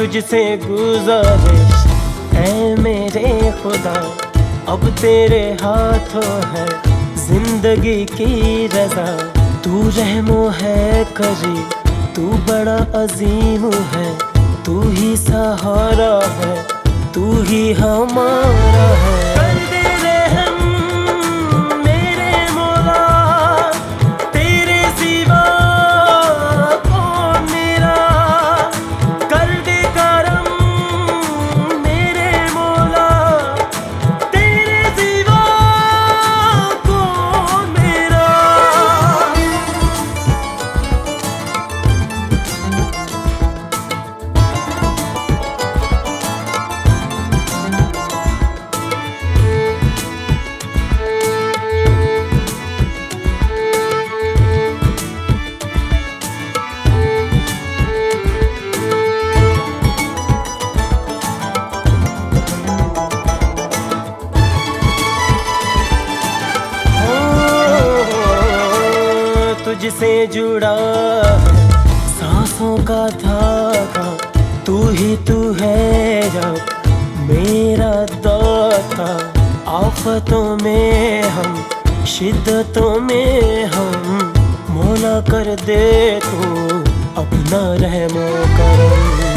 तुझसे गुजारिश ऐ मेरे खुदा, अब तेरे हाथों है जिंदगी की रजा। तू रहमो है करी, तू बड़ा अजीम है, तू ही सहारा है, तू ही हमारा है। कर दे रहम मेरे मौला, तेरे सिवा कौन मेरा। कर दे करम मेरे मौला, तेरे सिवा कौन मेरा। तुझसे जुड़ा सांसों का धागा, तू ही तू है रब मेरा दाता। आफतों में हम, शिद्दतों में हम, मौला कर दे तू अपना रहमो करम।